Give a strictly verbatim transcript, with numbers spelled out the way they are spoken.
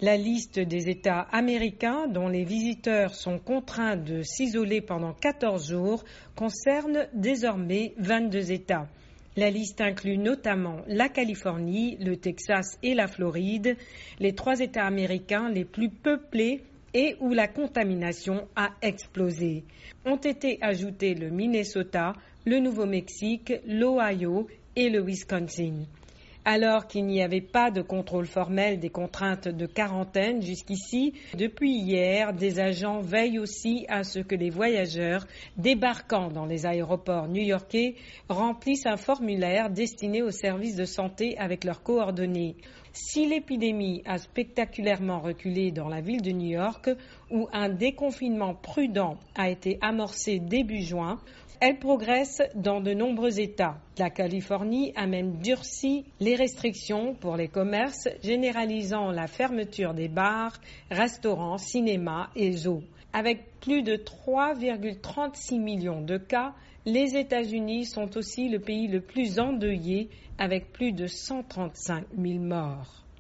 La liste des États américains dont les visiteurs sont contraints de s'isoler pendant quatorze jours concerne désormais vingt-deux États. La liste inclut notamment la Californie, le Texas et la Floride, les trois États américains les plus peuplés et où la contamination a explosé. Ont été ajoutés le Minnesota, le Nouveau-Mexique, l'Ohio et le Wisconsin. Alors qu'il n'y avait pas de contrôle formel des contraintes de quarantaine jusqu'ici, depuis hier, des agents veillent aussi à ce que les voyageurs débarquant dans les aéroports new-yorkais remplissent un formulaire destiné aux services de santé avec leurs coordonnées. Si l'épidémie a spectaculairement reculé dans la ville de New York, où un déconfinement prudent a été amorcé début juin, elle progresse dans de nombreux États. La Californie a même durci les restrictions pour les commerces, généralisant la fermeture des bars, restaurants, cinémas et zoos. Avec plus de trois virgule trente-six millions de cas, les États-Unis sont aussi le pays le plus endeuillé, avec plus de cent trente-cinq mille morts.